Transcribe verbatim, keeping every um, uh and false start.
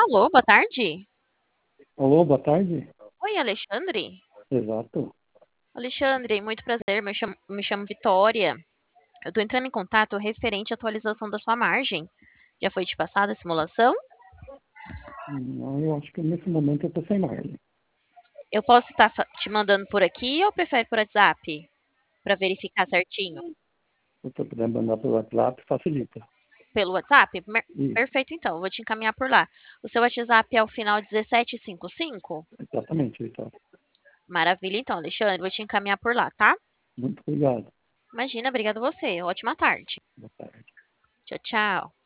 Alô, boa tarde. Alô, boa tarde. Oi, Alexandre. Exato. Alexandre, muito prazer. Me chamo, me chamo Vitória. Eu tô entrando em contato referente à atualização da sua margem. Já foi te passada a simulação? Não, eu acho que nesse momento eu tô sem margem. Eu posso estar fa- te mandando por aqui ou prefere por WhatsApp? Para verificar certinho. Se você puder mandar pelo WhatsApp, facilita. Pelo WhatsApp? Mer- Isso, Perfeito, então. Eu vou te encaminhar por lá. O seu WhatsApp é o final dezessete cinquenta e cinco? exatamente, Vitória. Maravilha, então, Alexandre. Vou te encaminhar por lá, tá? Muito obrigado. Imagina, obrigado a você. Ótima tarde. Boa tarde. Tchau, tchau.